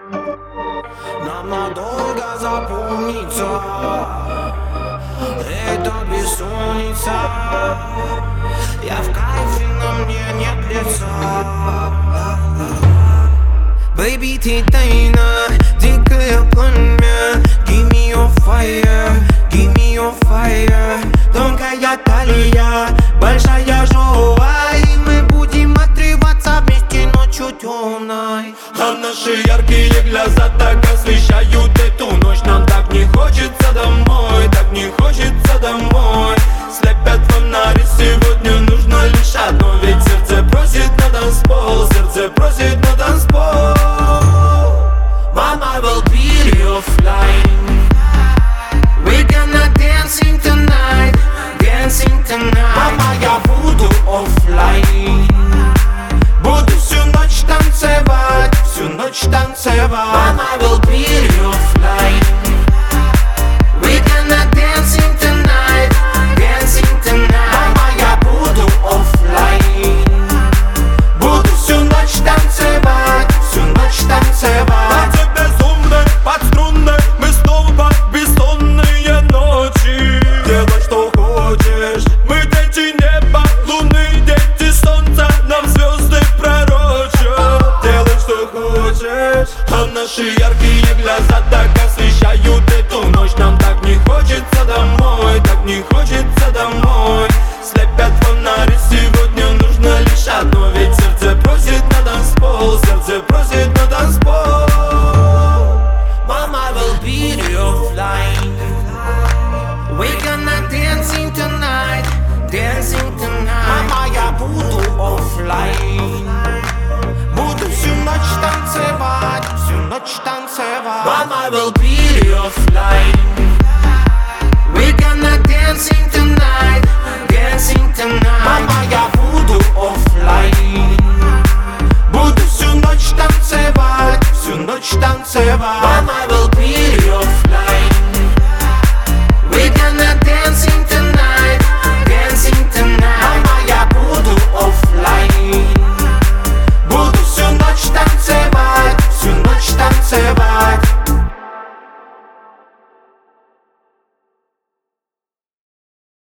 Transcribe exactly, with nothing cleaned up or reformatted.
Нам надолго запомнится эта бессонница. Я в кайфе, на мне нет лица. Baby, ты тайна, дикое пламя. Give me your fire, give me your fire. Тонкая талия, большая жила, и мы будем отрываться вместе ночью темной. А наши яркие глаза так освещают эту ночь. Нам так не хочется домой, так не хочется домой. Слепят фонари, сегодня нужно лишь одно. Ведь сердце просит на танцпол, сердце просит на танцпол. Mama, I will be your flying. We gonna dancing tonight, dancing tonight. Мама, я буду оффлайн. Буду всю ночь танцевать, всю ночь танцевать. Mama, I will be your flying. We gonna dancing tonight, dancing tonight. Мама, я буду оффлайн. Буду всю ночь танцевать, всю ночь танцевать. Под струнной мы снова бессонные ночи. Делай, что хочешь. Мы дети неба, луны, дети солнца. Нам звезды пророчат. Делай, что хочешь. А наши яркие глаза так освещают эту ночь. Нам так не хочется домой, так не хочется домой. Слепят фонари, сегодня нужно лишь одно. Ведь сердце просит на танцпол, сердце просит на танцпол. Mama, I will be your flying. We gonna dancing tonight, dancing tonight. Мама, я буду оффлайн. Буду всю ночь танцевать, всю ночь танцевать. Mama, I will be your flying. We gonna dancing tonight, dancing tonight. Мама, я буду оффлайн. Буду всю ночь танцевать, всю ночь танцевать. Mama, I will be